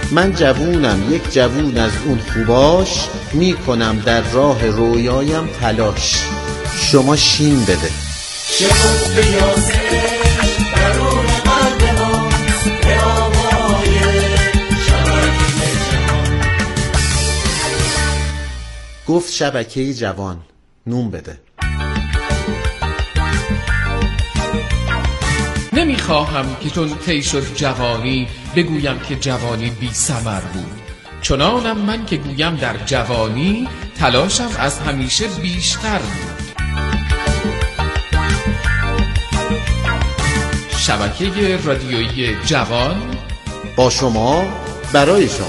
من جوونم یک جوون از اون خوباش، میکنم در راه رویایم تلاش. شما شین بده. چه بود بیاسه درون قلب ما به آوای شبکه جوان. گفت شبکه جوان نون بده. نمیخواهم که چون طی شد جوانی بگویم که جوانی بی ثمر بود. چنانم من که گویم در جوانی تلاشم از همیشه بیشتر بود. شبکه رادیویی جوان با شما، برای شما.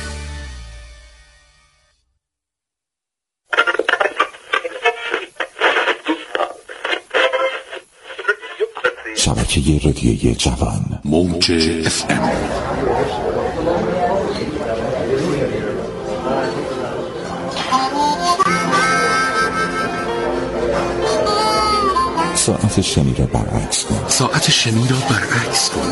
شبکه رادیویی جوان، موج FM. ساعت شنی را برعکس کن. ساعت شنی را برعکس کن.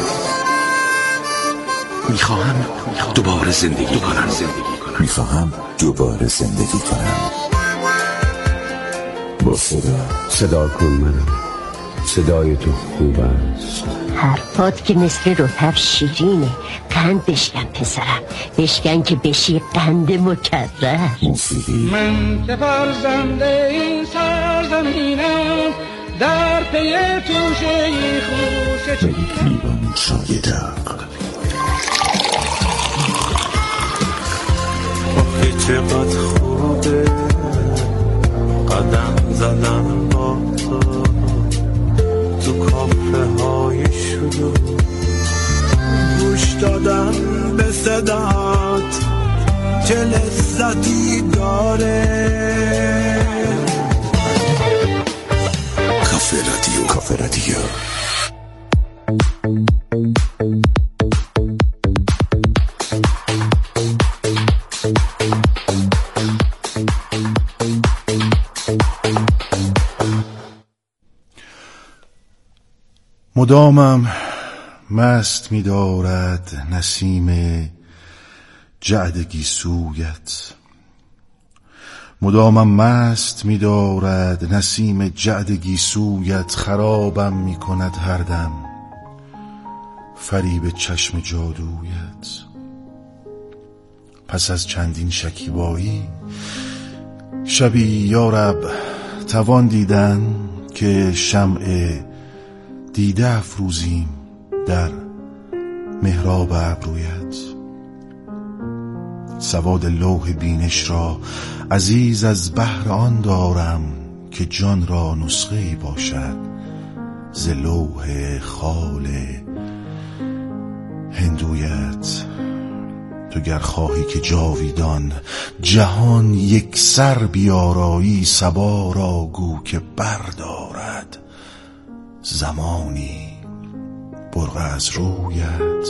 میخواهم دوباره زندگی کنم. میخواهم دوباره زندگی کنم. با صدا کن منم. صدای تو خوب است. حرفات که مثل رطب شیرینه. قند بشکن پسرم، بشکن که بشی قند مکرر. موسیقی. من که فرزنده این سرزمینم، در پی توشه خوشه لیوان چای داغ. آخه چقدر خوبه قدم زدم با تو کافه های شلوغ، گوش دادم به صدات چه لذتی داره. کافه رادیو. مدامم مست می دارد نسیم جعد گیسویت. مدامم مست می دارد نسیم جعد گیسویت. خرابم می کند هر دم فریب چشم جادویت. پس از چندین شکیبایی شبی یارب توان دیدن که شمع دیده افروزیم در محراب ابرویت. سواد لوح بینش را عزیز از بهر آن دارم که جان را نسخه ای باشد ز لوح خال هندویت. تو گر خواهی که جاویدان جهان یک سر بیارایی، صبا را گو که بردارد زمانی برق از رویت.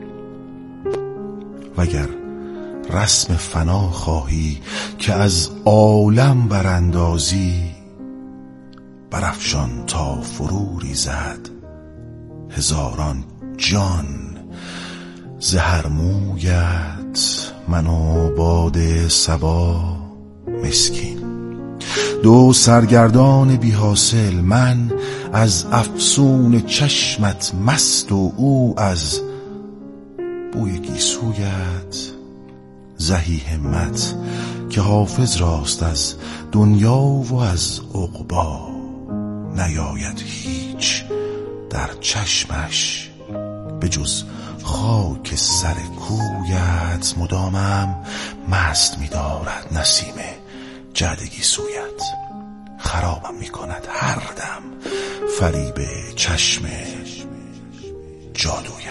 وگر رسم فنا خواهی که از عالم براندازی، برافشان تا فرو ریزد هزاران جان ز هر مویت. من و باد صبا مسکین، دو سرگردان بی حاصل، من از افسون چشمت مست و او از بوی گیسویت. زهی همت که حافظ راست از دنیا و از عقبا، نیاید هیچ در چشمش به جز خاک سر کویت. مدامم مست می دارد نسیم جعد گیسویت. خرابم می کند هر دم فریب چشم جادویت.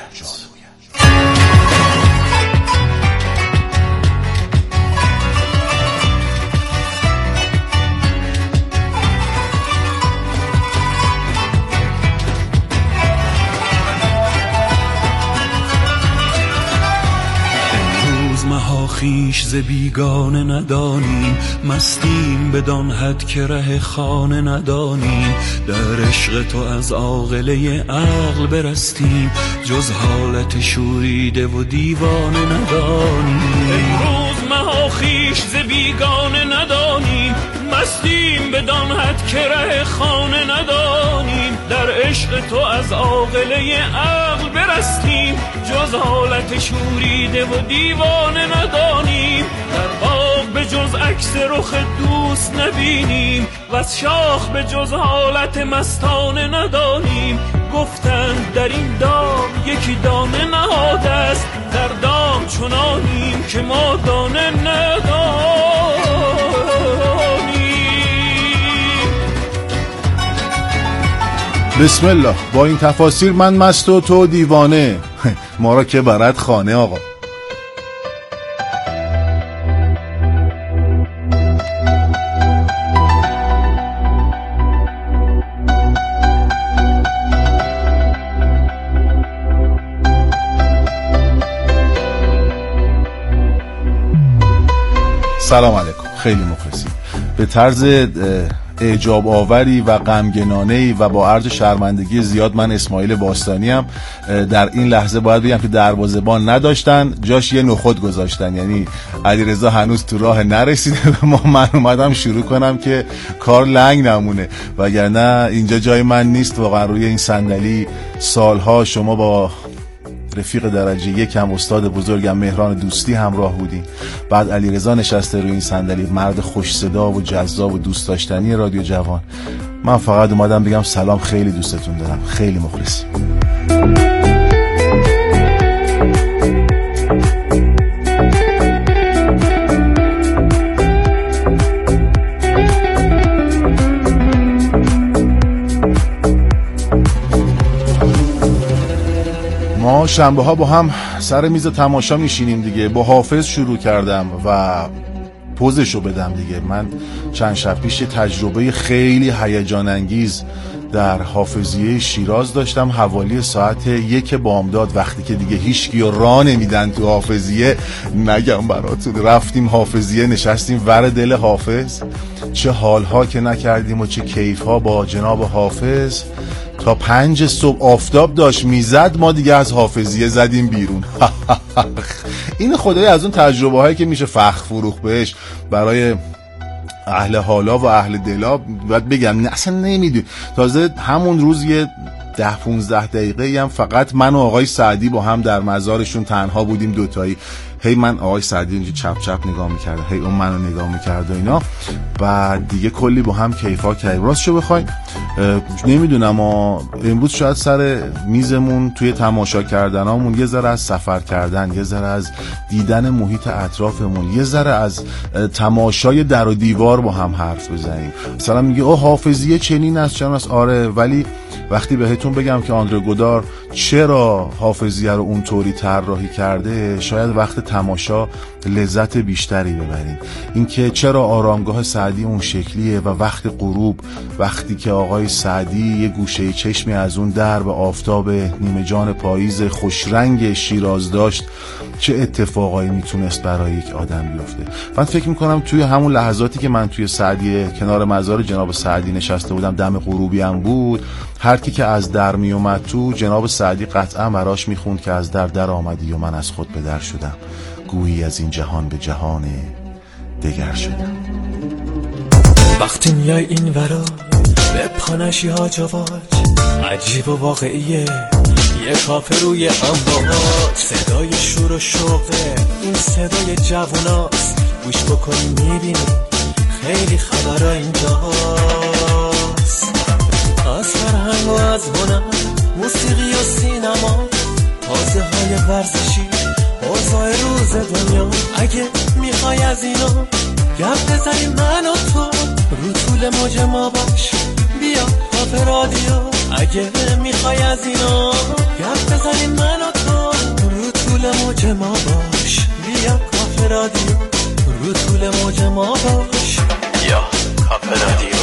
مها خویش ز بیگانه ندانیم، مستیم بدان حد که ره خانه ندانیم. در عشق تو از عاقله عقل برستیم، جز حالت شوریده و دیوانه ندانیم. امروز مها خویش ز بیگانه ندانیم، مستیم بدان حد که ره خانه ندانیم. در عشق تو از عاقله عقل برستیم، جز حالت شوریده و دیوانه ندانیم. در باغ به جز عکس رخ دوست نبینیم، و از شاخ به جز حالت مستانه ندانیم. گفتند در این دام یکی دانه نهاده است، در دام چنانیم که ما دانه ندانیم. بسم الله. با این تفاسیر من مست و تو دیوانه، ما را که برد خانه آقا. سلام علیکم. خیلی مخلصیم. به طرز اعجاب آوری و غمگنانه‌ای و با عرض شرمندگی زیاد من اسماعیل باستانیم. در این لحظه باید بگم که دروازه‌بان نداشتن، جاش یه نخود گذاشتن، یعنی علیرضا هنوز تو راه نرسیده و من اومدم شروع کنم که کار لنگ نمونه، وگرنه اینجا جای من نیست. واقعا روی این صندلی سالها شما با رفیق درجه یکم استاد بزرگم مهران دوستی همراه بودیم، بعد علیرضا نشسته روی این صندلی، مرد خوش صدا و جذاب و دوست داشتنی رادیو جوان. من فقط اومدم بگم سلام، خیلی دوستتون دارم، خیلی مخلصیم. ما شنبه ها با هم سر میز تماشا میشینیم دیگه. با حافظ شروع کردم و پوزشو بدم دیگه. من چند شب پیش تجربه خیلی هیجان انگیز در حافظیه شیراز داشتم، حوالی ساعت 1 بامداد، وقتی که دیگه هیچکی رو راه نمیدن تو حافظیه. نگم براتون، رفتیم حافظیه، نشستیم ور دل حافظ، چه حالها که نکردیم و چه کیفها با جناب حافظ. تا 5 صبح آفتاب داشت میزد، ما دیگه از حافظیه زدیم بیرون. این خدای از اون تجربه هایی که میشه فخر فروخت بهش برای اهل حالا و اهل دلا. باید بگم اصلا نمیدونی، تازه همون روز یه 10-15 دقیقه هم فقط من و آقای سعدی با هم در مزارشون تنها بودیم دوتایی. هی من آقای سعدی اینجا چپ چپ نگاه میکرده، هی اون منو نگاه میکرده اینا. بعد دیگه کلی با هم کیفا کردیم. راستشو بخواید نمیدونم، امروز شاید سر میزمون توی تماشا کردنامون یه ذره از سفر کردن، یه ذره از دیدن محیط اطرافمون، یه ذره از تماشای در و دیوار با هم حرف بزنیم. مثلا میگه حافظیه چنین است چنین است. آره، ولی وقتی بهتون بگم که آندره گودار چرا حافظیه رو اونطوری طراحی کرده، شاید وقت تماشا لذت بیشتری ببرید. اینکه چرا آرامگاه سعدی اون شکلیه و وقت غروب، وقتی که آقای سعدی یه گوشه چشمی از اون درب آفتاب نیمه جان پاییز خوشرنگ شیراز داشت، چه اتفاقایی میتونست برای یک آدم بیفته. من فکر میکنم توی همون لحظاتی که من توی سعدی کنار مزار جناب سعدی نشسته بودم، دم غروبی هم بود، هر کی که از در می اومد تو، جناب سعدی قطعا براش میخوند که از در آمدی و من از خود به در شدم، گویی از این جهان به جهان دگر شدم. وقتی میای این ورا به پانشی ها جواج، عجیب و واقعیه، یه کافه روی امواج، صدای شور و شوقه، این صدای جووناست، گوش بکنی میبینی خیلی خبرها اینجاست. از فرهنگ و از هنر، موسیقی و سینما، تازه های ورزشی، اوضاع روز دنیا. اگه میخوای از اینا گپ بزنی من و تو، رو طول موج ما باش، بیا کافه رادیو. اگه میخوای از اینا گپ بزنی من و تو، رو طول موج ما باش، بیا کافه رادیو. رو طول موج ما باش، بیا کافه رادیو.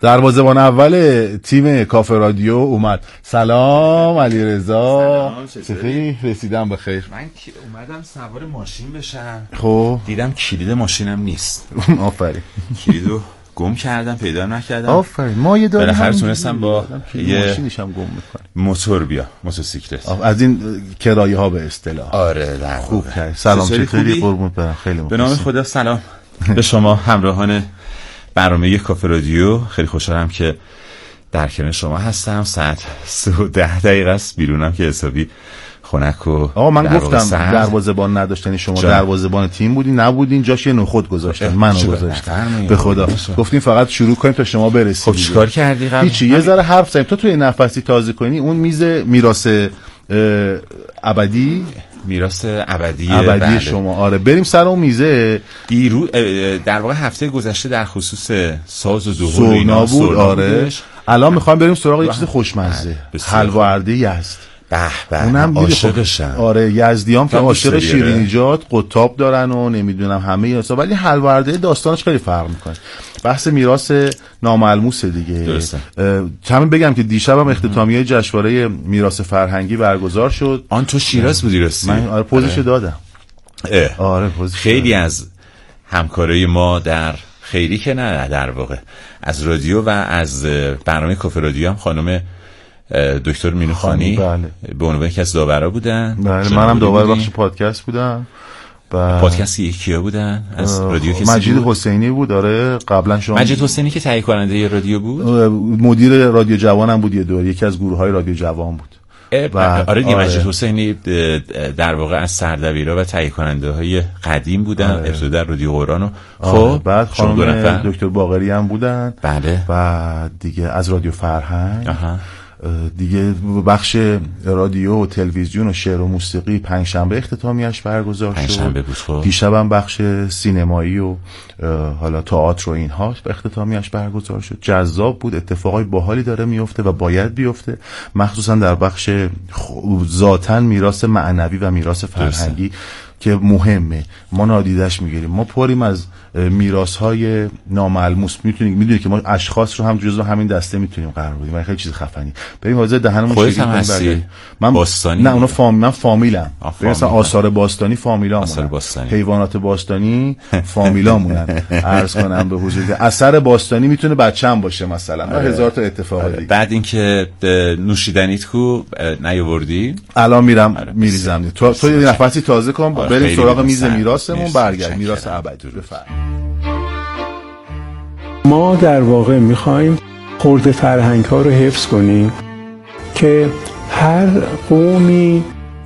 دروازه‌بان اول تیم کافه رادیو اومد. سلام علیرضا. چطوری؟ رسیدم به خیر. من اومدم سوار ماشین بشم. خب دیدم کلید ماشینم نیست. آفرین. کلیدو گم کردم، پیدا نکردم. آفرین. ما یه داریم بالاخره تونستم با یه ماشینش هم گم می‌کنم. موتور موتورسیکلت. از این کرایه ها به اصطلاح. آره در خوب کردی. سلام چطوری؟ قربونت برم. خیلی ممنون. به نام خدا سلام به شما همراهان برنامه کافه رادیو. خیلی خوشحالم که در کنار شما هستم. ساعت 3:10 است، بیرونم که حسابی خنک و آقا من گفتم دروازه‌بان نداشتنی، شما دروازه‌بان تیم بودین، نبودین، جاش یه نخود گذاشتن، منو گذاشتن. به خدا گفتیم فقط شروع کنیم تا شما برسید. خب چیکار کردی قبل؟ هیچی، یه ذره حرف زدیم تو توی نفسی تازه کنی. اون میز میراث ابدی بله. شما. آره بریم سر اون میزه. دیرو در واقع هفته گذشته در خصوص ساز و دهل اینا بود. آره الان میخوایم بریم سراغ یه چیز خوشمزه، حلوا ارده یزد. به اونم عاشقشم. آره یزدیام که عاشق شیرینیجات قطاب دارن و نمیدونم همه اینا، ولی حلوا ارده داستانش خیلی فرق میکنه. بحث میراث ناملموس دیگه. درسته. همین بگم که دیشبم اختتامیه جشنواره میراث فرهنگی برگزار شد. آن تو شیراز بودی راستی؟ من آره پوزش دادم. آره پوزش. خیلی از همکارای ما در خیری که نه در واقع از رادیو و از برنامه کافه رادیو هم خانم دکتر مینوخانی به عنوان یکی از داورا بودن. بله منم داور بخش پادکست بودم. پادکستی کیا بودن از رادیو؟ کسی مجید حسینی بود. آره قبلا شما مجید حسینی که تهیه کننده رادیو بود، مدیر رادیو جوانم بود، یه دور یکی از گروه‌های رادیو جوان بود. آره مجید حسینی در واقع از سردبیرا و تهیه کننده های قدیم بودن. ابتدا در رادیو قرآن. خب بعد خانم دکتر باقری هم بودن. بله. و دیگه از رادیو فرهنگ دیگه بخش رادیو و تلویزیون و شعر و موسیقی پنجشنبه اختتامیه‌اش برگزار شد. دیشبم بخش سینمایی و حالا تئاتر و اینها به اختتامیه‌اش برگزار شد. جذاب بود، اتفاقای باحالی داره میفته و باید بیفته، مخصوصا در بخش ذاتاً میراث معنوی و میراث فرهنگی که مهمه. ما نادیدش میگیریم. ما پریم از میراث‌های ناملموس. میدونی که ما اشخاص رو هم جزو همین دسته میتونیم قرار بدیم. خیلی چیز خفنی. بریم حاضر دهنمون شیرین کنیم. من باستانی نه اونا من فامیلم. مثلا آثار باستانی فامیلامون، حیوانات باستانی فامیلامونن. عرض کنم به حضور که اثر باستانی میتونه بچه‌م باشه مثلا. هزار تا اتفاق دیگه. بعد اینکه نوشیدنیت کو نیاوردی، الان میرم میریزم. تو یه نفسی تازه کن، بریم سراغ میز میراثمون. برگرد میراث ابدی. بفرمایید. ما در واقع میخوایم خرد فرهنگ ها رو حفظ کنیم که هر قومی،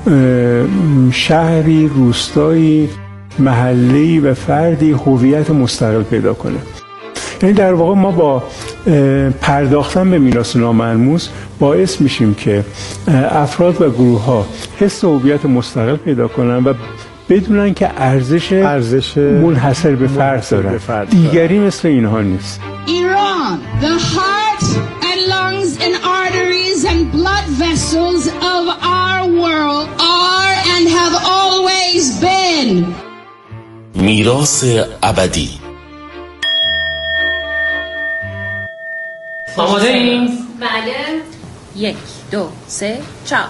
شهری، روستایی، محله‌ای و فردی هویت مستقل پیدا کنه. یعنی در واقع ما با پرداختن به میراث ناملموس باعث میشیم که افراد و گروه ها حس هویت مستقل پیدا کنن و بدونن که ارزش منحصر به فرد دارن. دیگری مثل اینها نیست. Iran, the heart and lungs and arteries and blood vessels of our world are and have always been. میراث ابدی. آماده این؟ بله. 1 2 3 4.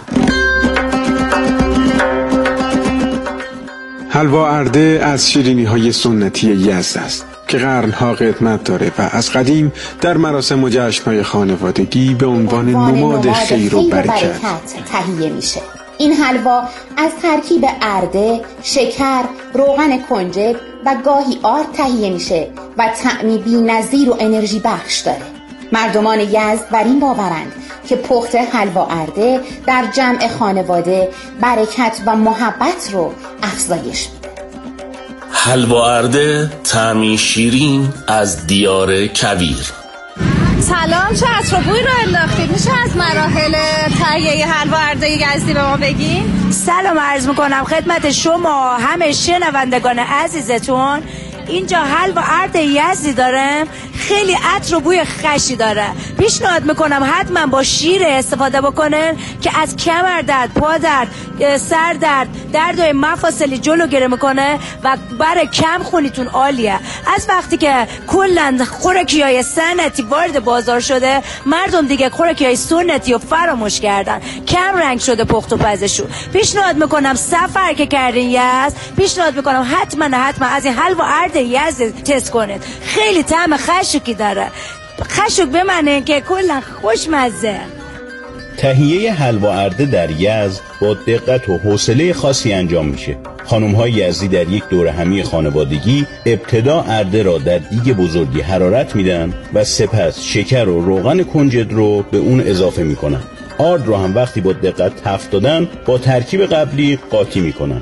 حلوا ارده از شیرینی‌های سنتی یزد است که قرنها قدمت داره و از قدیم در مراسم و جشن‌های خانوادگی به عنوان نماد خیر و برکت تهیه میشه. این حلوا از ترکیب ارده، شکر، روغن کنجد و گاهی آرد تهیه میشه و طعمی بی‌نظیر و انرژی بخش داره. مردمان یزد بر این باورند که پخت حلوا ارده در جمع خانواده برکت و محبت رو افزایش میده. حلوا ارده طعمی شیرین از دیار کویر. سلام، چه عطر و بوی رو انداختید؟ میشه از مراحل تهیه حلوا ارده یزدی به ما بگین؟ سلام عرض میکنم خدمت شما همه شنوندگان عزیزتون. اینجا حلوا ارده یزدی دارم، خیلی عطر و بوی خشی داره. پیشنهاد میکنم حتما با شیر استفاده بکنن که از کمر درد، پا درد، سر درد، دردهای مفاصلی جلوگیری میکنه و برای کم خونیتون عالیه. از وقتی که کلا خوراکیای سنتی وارد بازار شده، مردم دیگه خوراکیای سنتی رو فراموش کردن، کم رنگ شده پخت و پزشون. پیشنهاد میکنم سفر که کردین یزد، پیشنهاد میکنم حتما از این حلوا ارد یزد تست کنید. خیلی طعم خشکی داره، خشک بمنه که کلا خوشمزه. تهیه حلوا ارده در یزد با دقت و حوصله خاصی انجام میشه. خانم‌های یزدی در یک دوره همی خانوادگی ابتدا ارده را در دیگ بزرگی حرارت میدن و سپس شکر و روغن کنجد رو به اون اضافه میکنن. آرد رو هم وقتی با دقت تفت دادن با ترکیب قبلی قاطی میکنن.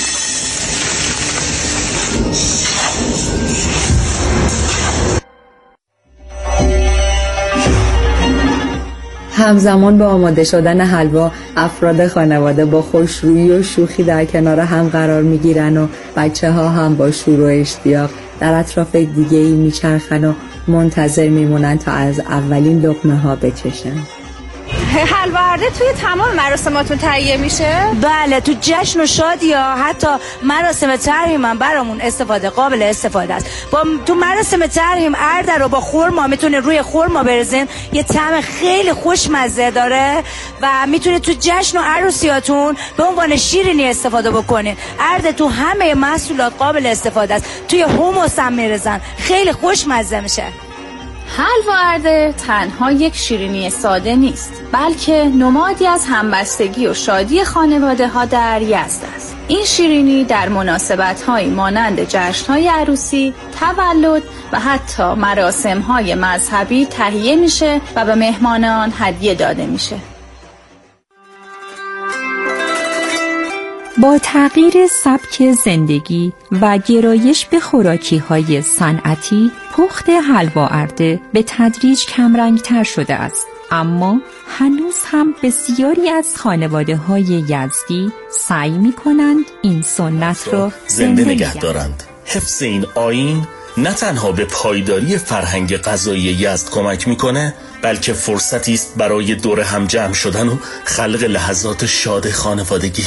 همزمان با آماده شدن حلوا، افراد خانواده با خوشرویی و شوخی در کنار هم قرار میگیرن و بچه‌ها هم با شور و اشتیاق در اطراف دیگه‌ای میچرخن و منتظر میمونن تا از اولین لقمه ها بچشن. حلوا ارده توی تمام مراسماتون تهیه میشه؟ بله، تو جشن و شادی یا حتی مراسم ترحیم هم برامون قابل استفاده است. تو مراسم ترحیم ارده رو با خرما میتونه روی خرما برزین، یه طعم خیلی خوشمزه داره و میتونه تو جشن و عروسیاتون به عنوان شیرینی استفاده بکنین. ارده تو همه محصولات قابل استفاده است. توی حمص هم میرزن، خیلی خوشمزه میشه. حلوا ارده تنها یک شیرینی ساده نیست، بلکه نمادی از همبستگی و شادی خانواده ها در یزد است. این شیرینی در مناسبت‌های مانند جشن‌های عروسی، تولد و حتی مراسم‌های مذهبی تهیه میشه و به مهمانان هدیه داده میشه. با تغییر سبک زندگی و گرایش به خوراکی‌های صنعتی، پخت حلوا ارده به تدریج کمرنگ‌تر شده است. اما هنوز هم بسیاری از خانواده‌های یزدی سعی می‌کنند این سنت را زنده نگه دارند. حفظ این آیین نه تنها به پایداری فرهنگ غذایی یزد کمک می‌کنه، بلکه فرصتی است برای دور هم جمع شدن و خلق لحظات شاد خانوادگی.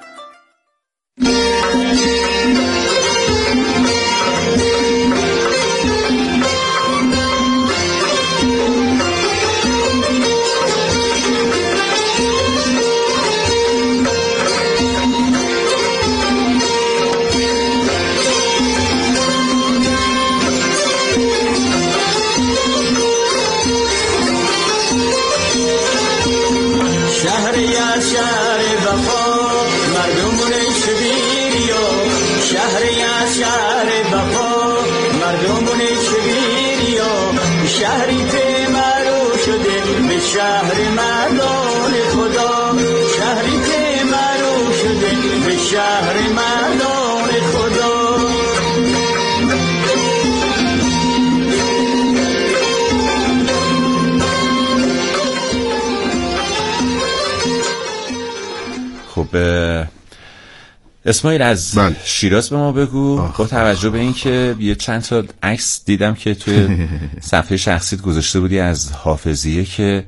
اسماعیل از شیراز به ما بگو. با توجه به این که یه چند تا عکس دیدم که توی صفحه شخصیت گذاشته بودی از حافظیه که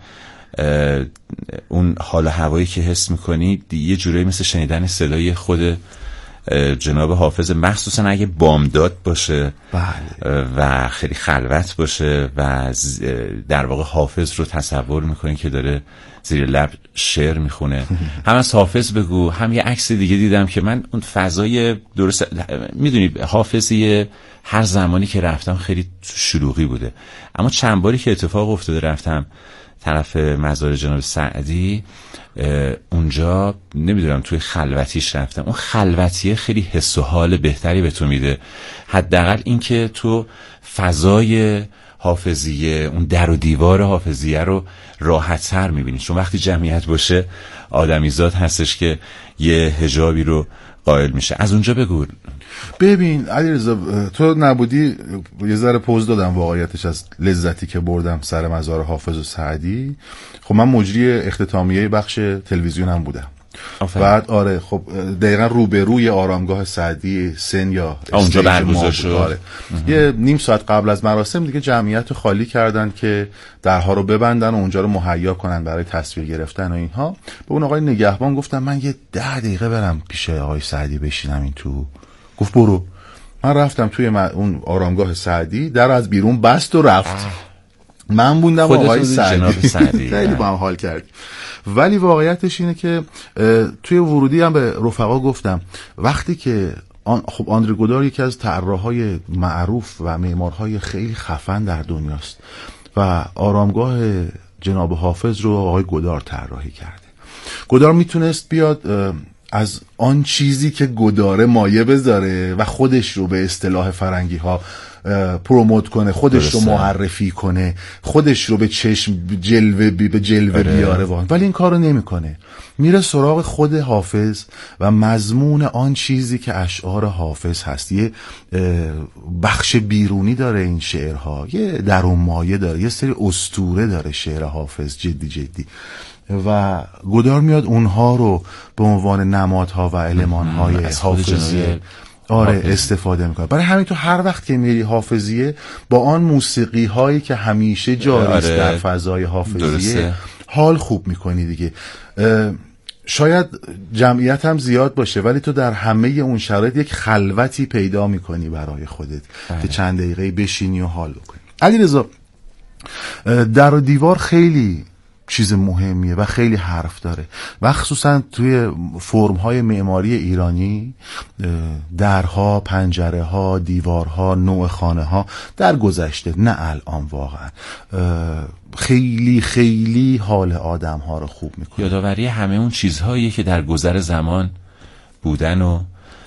اون حال و هوایی که حس میکنی یه جورایی مثل شنیدن صدای خود جناب حافظ، مخصوصا اگه بامداد باشه و خیلی خلوت باشه و در واقع حافظ رو تصور میکنی که داره زیر لب شعر میخونه. هم از حافظ بگو، هم یه عکس دیگه دیدم که من اون فضای درست میدونی حافظیه هر زمانی که رفتم خیلی شلوغی بوده، اما چند باری که اتفاق افتاده رفتم طرف مزار جناب سعدی، اونجا نمیدونم توی خلوتیش رفتم، اون خلوتیه خیلی حس و حال بهتری به تو میده. حداقل این که تو فضای حافظیه، اون در و دیوار حافظیه رو راحت‌تر میبینی، چون وقتی جمعیت باشه آدمیزاد هستش که یه حجابی رو قائل میشه. از اونجا بگو. ببین علیرضا، تو نبودی یه ذره پوز دادم واقعیتش از لذتی که بردم سر مزار حافظ و سعدی. خب من مجری اختتامیه بخش تلویزیون هم بودم بعد آره خب دقیقا روبروی آرامگاه سعدی سن یا اونجا برگزار شد. آره. یه نیم ساعت قبل از مراسم دیگه جمعیت خالی کردن که درها رو ببندن و اونجا رو مهیا کنن برای تصویر گرفتن و اینها. به اون آقای نگهبان گفتم من یه 10 دقیقه برم پیش آقای سعدی بشینم این تو. گفت برو. من رفتم توی اون آرامگاه سعدی، در از بیرون بست و رفت. من بوندم آقای سعدی. خیلی با هم حال کردیم. ولی واقعیتش اینه که توی ورودی هم به رفقا گفتم وقتی که خب آندره گودار یکی از طراحهای معروف و معمارهای خیلی خفن در دنیاست و آرامگاه جناب حافظ رو آقای گودار طراحی کرده. گودار میتونست بیاد از آن چیزی که گوداره مایه بذاره و خودش رو به اصطلاح فرنگی ها پروموت کنه، خودش رو معرفی کنه، خودش رو به چشم جلوه بیاره ولی این کارو نمیکنه. میره سراغ خود حافظ و مضمون آن چیزی که اشعار حافظ هست. یه بخش بیرونی داره این شعرها، یه درون مایه داره، یه سری اسطوره داره شعر حافظ جدی و گودار میاد اونها رو به عنوان نمادها و المانهای حافظیه استفاده میکنه. برای همین تو هر وقت که میری حافظیه با آن موسیقی هایی که همیشه جاری است در فضای حافظیه حال خوب میکنی دیگه. شاید جمعیت هم زیاد باشه ولی تو در همه اون شرایط یک خلوتی پیدا میکنی برای خودت که چند دقیقه بشینی و حال بکنی. علیرضا، در و دیوار خیلی چیز مهمیه و خیلی حرف داره و خصوصا توی فرم‌های معماری ایرانی، درها، پنجره‌ها، دیوارها، نوع خانه‌ها در گذشته، نه الان، واقعا خیلی خیلی حال آدم‌ها رو خوب میکنه. یادآوری همه اون چیزهایی که در گذر زمان بودن و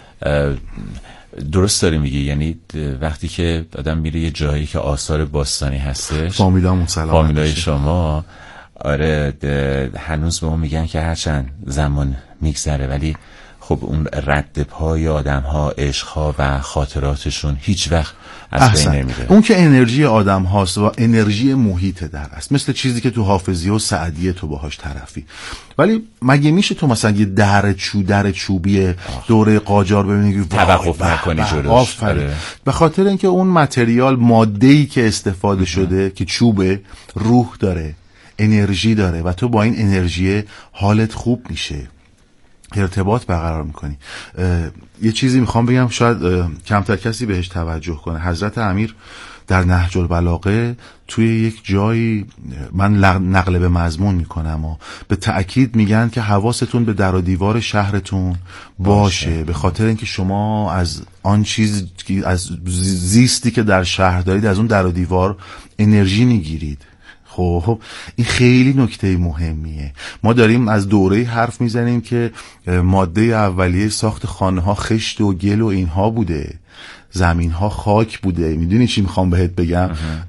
درست داری میگی. یعنی وقتی که آدم میره یه جایی که آثار باستانی هستش، فامیلامون سلام، فامیلای شما، آره هنوز به ما میگن که هرچند زمان میگذره ولی خب اون رد پای آدم ها، عشق ها و خاطراتشون هیچ وقت از بین نمیره. اون که انرژی آدم هاست و انرژی محیط در است، مثل چیزی که تو حافظیه و سعدیه تو باهاش طرفی. ولی مگه میشه تو مثلا یه در چوبی دوره قاجار ببینی توقف نکنی جلوش؟ به خاطر اینکه اون متریال، ماده‌ای که استفاده شده که چوبه، روح داره، انرژی داره و تو با این انرژی حالت خوب میشه، ارتباط برقرار میکنی. یه چیزی میخوام بگم شاید کمتر کسی بهش توجه کنه. حضرت امیر در نهج البلاغه توی یک جایی، من نقل به مضمون میکنم و به تأکید میگن که حواستون به در و دیوار شهرتون باشه، به خاطر اینکه شما از آن چیز، از زیستی که در شهر دارید، از اون در و دیوار انرژی میگیرید. خب این خیلی نکته مهمیه. ما داریم از دوره حرف میزنیم که ماده اولیه ساخت خانه ها خشت و گل و اینها بوده، زمین ها خاک بوده. میدونی چی میخوام بهت بگم؟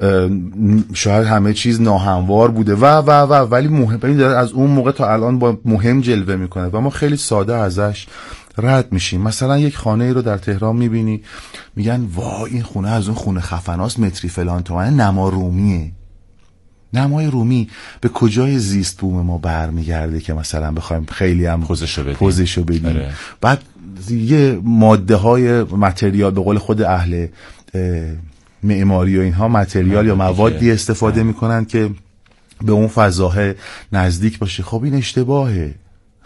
شاید همه چیز ناهموار بوده و ولی مهم داره از اون موقع تا الان با مهم جلوه میکنه و ما خیلی ساده ازش رد میشیم. مثلا یک خانه ای رو در تهران میبینی میگن وای این خونه از اون خونه خفناست، متری فلان تومنه، نما رومیه. نمای رومی به کجای زیست بوم ما برمیگرده که مثلا بخوایم خیلی هم پوزشو بدیم. بعد یه ماده های متریال، به قول خود اهل معماری و اینها، متریال یا موادی استفاده میکنن که به اون فضاه نزدیک باشه. خب این اشتباهه،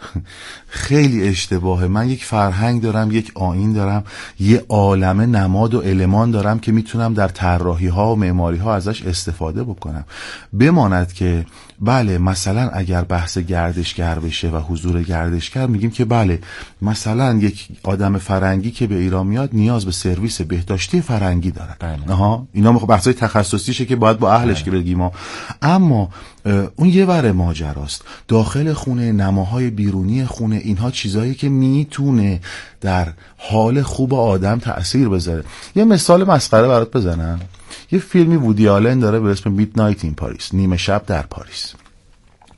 خیلی اشتباهه. من یک فرهنگ دارم، یک آیین دارم، یه عالمه نماد و المان دارم که میتونم در طراحی ها و معماری ها ازش استفاده بکنم. بماند که بله مثلا اگر بحث گردشگر بشه و حضور گردشگر، میگیم که بله مثلا یک آدم فرنگی که به ایران میاد نیاز به سرویس بهداشتی فرنگی داره. اینا بحثای تخصصیشه که باید با اهلش که بگیم. اما اون یه ور ماجراست. داخل خونه، نماهای بیرونی خونه، اینها چیزایی که میتونه در حال خوب آدم تأثیر بذاره. یه مثال مسخره برات بزنم. یه فیلمی وودی آلن داره به اسم میدنایت این پاریس، نیمه شب در پاریس.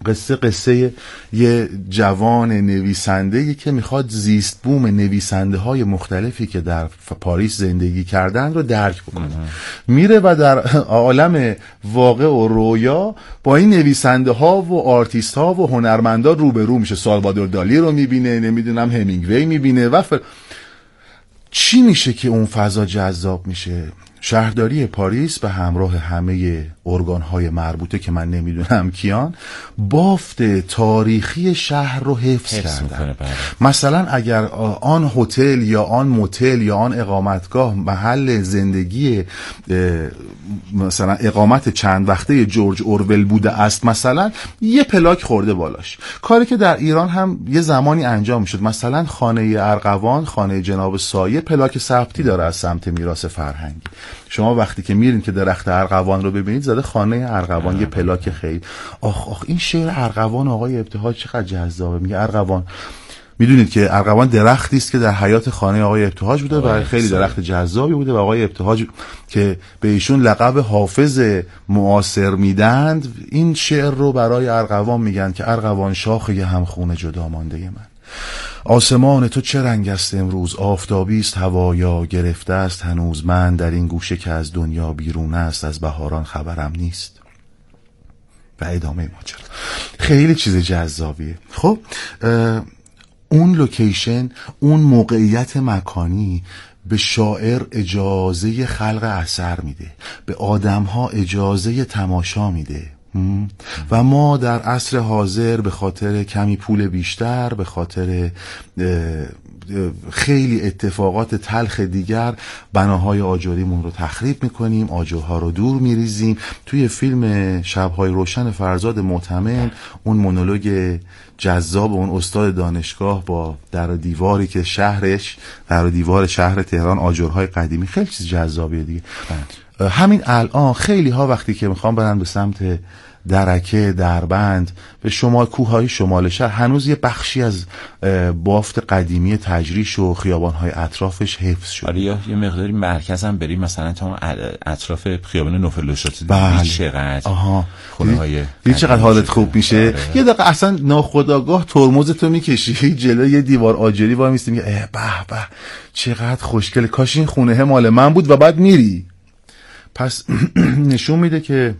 قصه یه جوان نویسنده‌ای که میخواد زیست بوم نویسنده های مختلفی که در پاریس زندگی کردن رو درک بکنه. میره و در عالم واقع و رویا با این نویسنده ها و آرتیست ها و هنرمندا روبرو میشه. سالوادور دالی رو میبینه، نمیدونم همینگوی میبینه و چی میشه که اون فضا جذاب میشه؟ شهرداری پاریس به همراه همه ارگان‌های مربوطه که من نمیدونم کیان، بافت تاریخی شهر رو حفظ کردن. مثلا اگر آن هتل یا آن موتل یا آن اقامتگاه محل زندگی مثلا اقامت چند وقته جورج اورول بوده است، مثلا یه پلاک خورده بالاش. کاری که در ایران هم یه زمانی انجام میشد. مثلا خانه ارغوان، خانه جناب سایه، پلاک ثبتی داره از سمت میراث فرهنگی. شما وقتی که میرین که درخت ارغوان رو ببینید زده خانه ارغوان، یه پلاک خیلی آخ این شعر ارغوان آقای ابتهاج چقدر جذابه. میگه ارغوان، میدونید که ارغوان درختی است که در حیات خانه آقای ابتهاج بوده و خیلی درخت جذابی بوده و آقای ابتهاج که به ایشون لقب حافظ معاصر میدند، این شعر رو برای ارغوان میگن که ارغوان شاخه همخون جدا مانده من. آسمان تو چه رنگ است امروز؟ آفتابی است هوا یا گرفته است هنوز؟ من در این گوشه که از دنیا بیرون است از بهاران خبرم نیست. و ادامه ماجرا خیلی چیز جذابیه. خب اون لوکیشن، اون موقعیت مکانی به شاعر اجازه خلق اثر میده، به آدمها اجازه تماشا میده. و ما در عصر حاضر به خاطر کمی پول بیشتر، به خاطر خیلی اتفاقات تلخ دیگر، بناهای آجریمون رو تخریب میکنیم، آجرها رو دور میریزیم. توی فیلم شب‌های روشن فرزاد معتمن اون مونولوگ جذاب اون استاد دانشگاه با در و دیواری که شهرش در و دیوار شهر تهران آجرهای قدیمی، خیلی چیز جذابیه دیگه. همین الان خیلی ها وقتی که میخوام برن به سمت درکه، دربند، به شمال، کوههای شمال شهر، هنوز یه بخشی از بافت قدیمی تجریش و خیابانهای اطرافش حفظ شده. آره یه مقداری مرکز هم بریم، مثلا تا اطراف خیابان نوفلوشات چقدر خونه‌های دیگه چقدر حالت خوب میشه. یه دقیقه اصلا ناخودآگاه ترمزتو میکشی جلوی یه دیوار آجری وای میستی میگه به به چقدر خوشگله، کاش این خونه مال من بود، و بعد میری. پس نشون میده که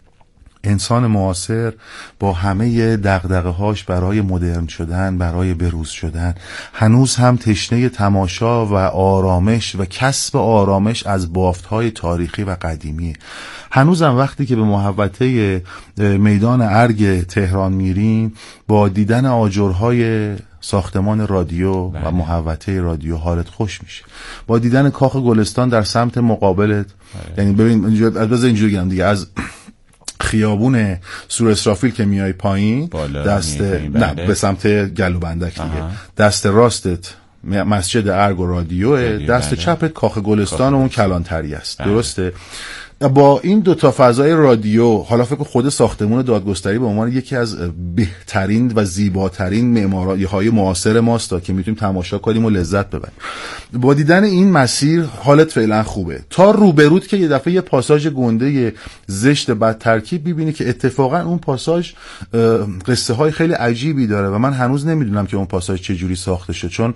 انسان معاصر با همه دغدغه‌هاش برای مدرن شدن، برای بروز شدن، هنوز هم تشنه تماشا و آرامش و کسب آرامش از بافت‌های تاریخی و قدیمی. هنوز هم وقتی که به محوطه میدان ارگ تهران میریم، با دیدن آجرهای ساختمان رادیو و محوطه رادیو حالت خوش میشه. با دیدن کاخ گلستان در سمت مقابلت، یعنی ببین اینجوری گم دیگه، از خیابون سور اسرافیل که میای پایین دست به سمت گلوبندک دیگه، دست راستت مسجد ارگ و رادیوه، دست چپت کاخ گلستان و اون کلانتری است. درسته؟ با این دوتا فضای رادیو، حالا فکر خود ساختمون دادگستری به عنوان یکی از بهترین و زیباترین معماری‌های معاصر ماست که میتونیم تماشا کنیم و لذت ببریم. با دیدن این مسیر حالت فعلا خوبه، تا روبرود که یه دفعه یه پاساژ گنده زشت بد ترکیب ببینی که اتفاقا اون پاساژ قصه های خیلی عجیبی داره و من هنوز نمیدونم که اون پاساژ چه جوری ساخته شد، چون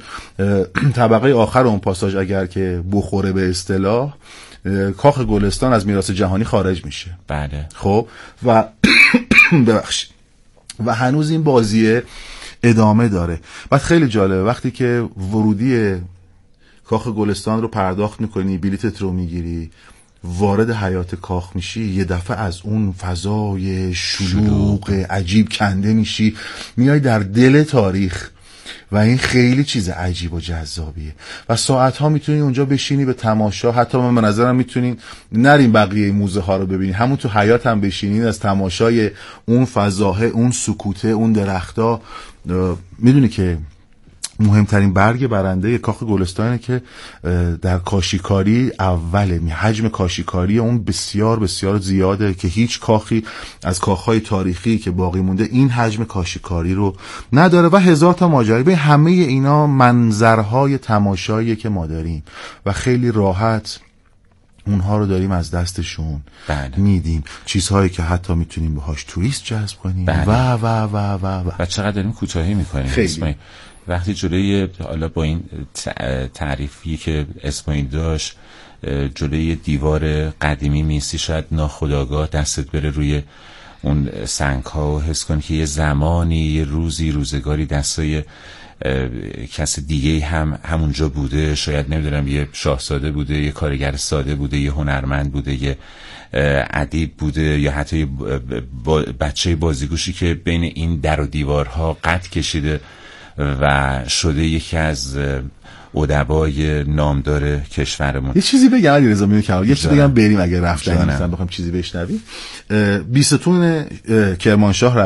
طبقه آخر اون پاساژ اگر که بخوره به اصطلاح، کاخ گلستان از میراث جهانی خارج میشه. بله. خب و ببخشید، و هنوز این بازیه ادامه داره. بعد خیلی جالبه وقتی که ورودی کاخ گلستان رو پرداخت میکنی، بلیتت رو میگیری، وارد حیات کاخ میشی، یه دفعه از اون فضای شلوغ عجیب کنده میشی، میای در دل تاریخ و این خیلی چیز عجیب و جذابیه و ساعتها میتونی اونجا بشینی به تماشا. حتی من به نظرم میتونین نرین بقیه موزه ها رو ببینین، همون تو حیات هم بشینین، از تماشای اون فضاه، اون سکوته، اون درختا. میدونی که مهمترین برگ برنده کاخ گلستانه که در کاشیکاری اوله، حجم کاشیکاری اون بسیار بسیار زیاده که هیچ کاخی از کاخهای تاریخی که باقی مونده این حجم کاشیکاری رو نداره و هزار تا ماجرا. به همه اینا منظرهای تماشاییه که ما داریم و خیلی راحت اونها رو داریم از دستشون میدیم، چیزهایی که حتی میتونیم باهاش توریست جذب کنیم و چقدر داریم کوتاهی میکنیم. وقتی جلوی حالا با این تعریفی که اسماعیل داشت جلوی دیوار قدیمی میستی، شاید ناخودآگاه دستت بره روی اون سنگ ها و حس کنی که یه زمانی، یه روزگاری دستای کس دیگه همونجا بوده، شاید نمیدونم یه شاهزاده بوده، یه کارگر ساده بوده، یه هنرمند بوده، یه ادیب بوده، یا حتی یه بچه بازیگوشی که بین این در و دیوارها قد کشیده و شده یکی از ادبای نامدار کشورمون. یه چیزی بگم علیرضا میگم، یه چیزی بگم بریم اگه رفتن نیستن بخوام چیزی بشنویم. بیستون کرمانشاه